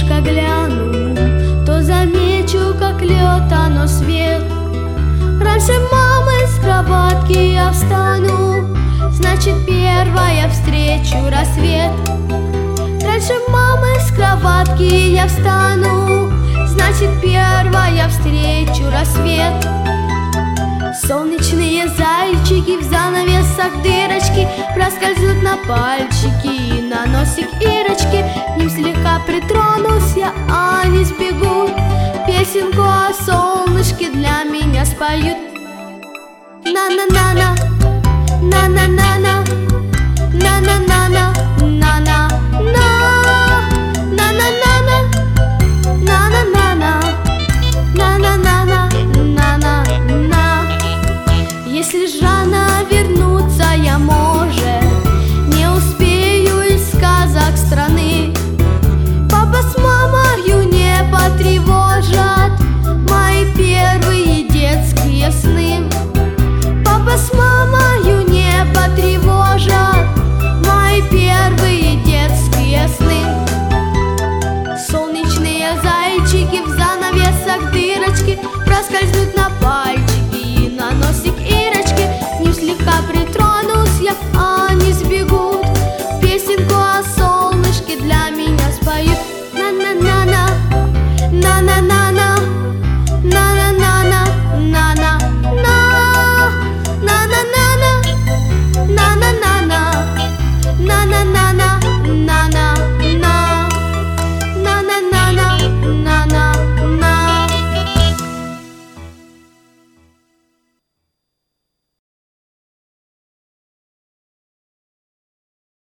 окошко гляну, то замечу, как лед, оно свет. Раньше мамы с кроватки я встану, значит, первая встречу рассвет. Раньше мамы с кроватки я встану, значит, первая встречу рассвет. Солнечные зайчики в занавесах дырочки проскользнут на пальчики и на носик Ирочки. К ним слегка притронусь я, а они сбегут, песенку о солнышке для меня споют. На-на-на-на, на-на-на-на.